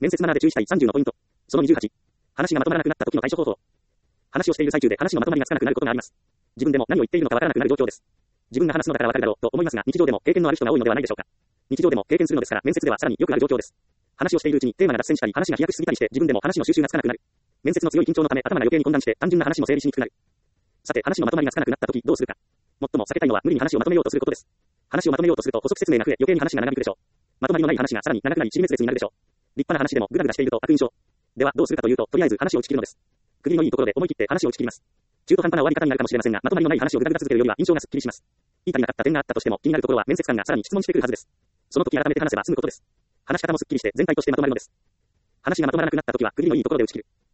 面接マナーで注意したい30のポイント。その28。話がまとまらなくなった時の対処方法。話をしている最中で話のまとまりがつかなくなることがあります。自分でも何を言っているのかわからなくなる状況です。自分が話すのだからわかるだろうと思いますが、日常でも経験のある人が多いのではないでしょうか。日常でも経験するのですから、面接ではさらによくある状況です。話をしているうちにテーマが脱線したり、話が飛躍しすぎたりして、自分でも話の収集がつかなくなる。面接の強い緊張のため頭が余計に混乱して、単純な話も整理しにくくなる。さて、話のまとまりがつかなくなった時どうするか。最も避けたいのは無理に話をまとめようとすることです。話をまとめようとすると補足説明が増え、余計に話が長引くでしょう。まとまりのない話がさらに長くなり、尻滅裂になるでしょう。立派な話でもグダグダしていると悪印象。ではどうするかというと、とりあえず話を打ち切るのです。区切りのいいところで思い切って話を打ち切ります。中途半端な終わり方になるかもしれませんが、まとまりのない話をグダグダ続けるよりは印象がすっきりします。言い足りなかった点があったとしても、気になるところは面接官がさらに質問してくるはずです。その時改めて話せば済むことです。話し方もすっきりして全体としてまとまるのです。話がまとまらなくなった時は区切りのいいところで打ち切る。